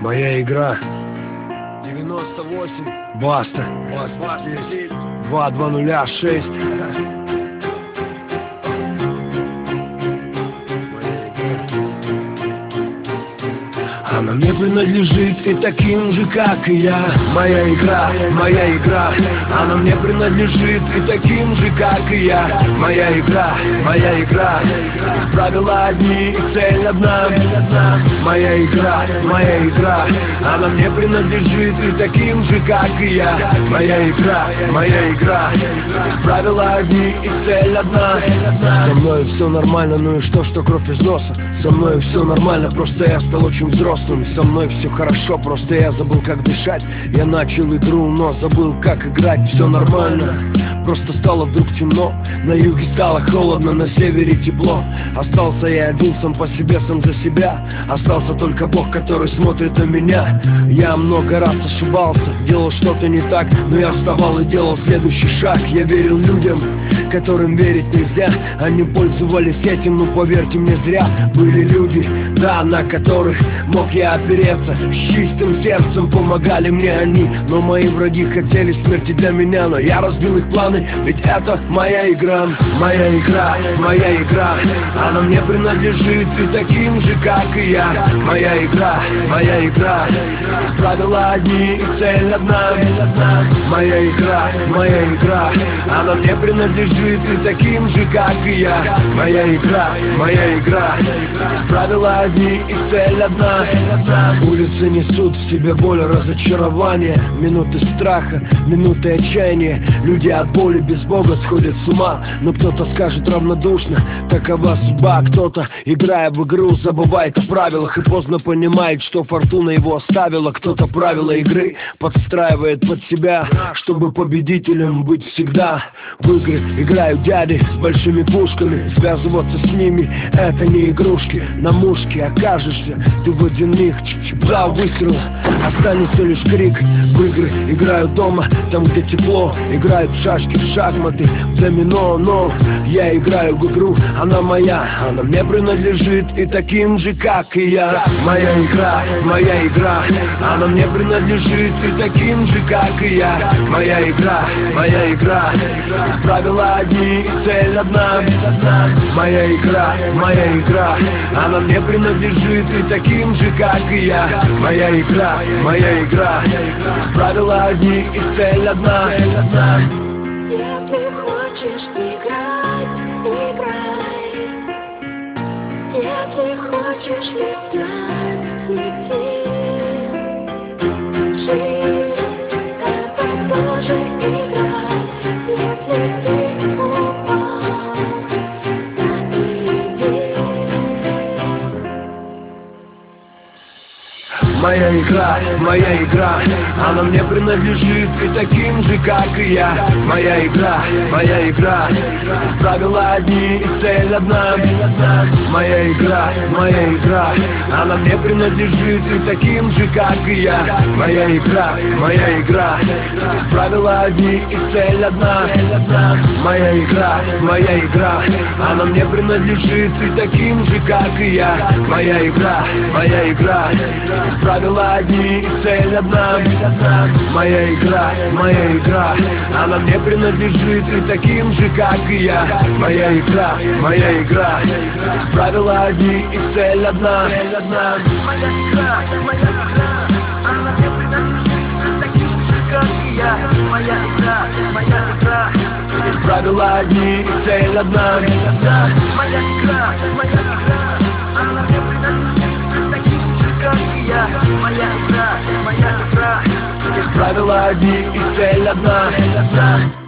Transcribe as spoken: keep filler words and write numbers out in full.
Моя игра. девяносто восемь. Баста. Баста здесь. два два нуля шесть. Она мне принадлежит и таким же, как и я. Моя игра, моя игра. Она мне принадлежит и таким же, как и я. Моя игра, моя игра. Здесь правила одни и цель одна. Моя игра, моя игра. Она мне принадлежит и таким же, как и я. Моя игра, моя игра. Здесь правила одни и цель одна. Со мной все нормально, ну и что, что кровь из носа. Со мной все нормально, просто я стал очень взрослым. Со мной все хорошо, просто я забыл, как дышать. Я начал игру, но забыл, как играть. Все нормально, просто стало вдруг темно. На юге стало холодно, на севере тепло. Остался я один, сам по себе, сам за себя. Остался только Бог, который смотрит на меня. Я много раз ошибался, делал что-то не так, но я вставал и делал следующий шаг. Я верил людям, которым верить нельзя. Они пользовались этим, но поверьте мне, зря. Были люди, да, на которых мог я опереться. С чистым сердцем помогали мне они. Но мои враги хотели смерти для меня. Но я разбил их планы, ведь это моя игра. Моя игра, моя игра. Она мне принадлежит и таким же, как и я. Моя игра, моя игра. Здесь правила одни и цель одна. Моя игра, моя игра. Она мне принадлежит и таким же, как и я. Моя игра, моя игра. Здесь правила одни и цель одна. Улицы несут в себе боль, разочарование. Минуты страха, минуты отчаяния. Люди от боли без Бога сходят с ума. Но кто-то скажет равнодушно, такова судьба. Кто-то, играя в игру, забывает о правилах и поздно понимает, что фортуна его оставила. Кто-то правила игры подстраивает под себя, чтобы победителем быть всегда. В игры играют дяди с большими пушками. Связываться с ними — это не игрушки. На мушке окажешься ты в один миг. Два выстрела, останется лишь крик. В игры играют дома, там где тепло. Играют в шашки, в шахматы, в домино. Но я играю в игру, она моя. Она мне принадлежит и таким же, как и я. Моя игра, моя игра. Она мне принадлежит и таким же, как и я. Моя игра, моя игра. Здесь правила одни и цель одна. Моя игра, моя игра. Она мне принадлежит и таким же, как и я. Моя игра, моя игра. Здесь правила одни и цель одна. Если хочешь играть, играй. Если хочешь летать, лети. Жизнь — это тоже игра. Если ты упал, встань и иди. Моя игра, моя игра. Она мне принадлежит и таким же, как и я. Моя игра, моя игра. Здесь правила одни и цель одна. Моя игра, моя игра. Она мне принадлежит и таким же, как и я. Моя игра, моя игра. Здесь правила одни и цель одна. Моя игра, моя игра. Она мне принадлежит и таким же, как и я. Моя игра, моя игра. Здесь правила одни и цель одна. Моя игра, моя игра. Она мне принадлежит и таким же, как и я. Моя игра, моя игра. Здесь правила одни и цель одна. Моя игра, моя игра. Она мне принадлежит и таким же, как и я. Моя игра, моя игра. Здесь правила одни и цель одна. Моя игра, моя игра. Она мне принадлежит и таким же, как и я. Моя игра, моя игра. Здесь правила одни и цель одна.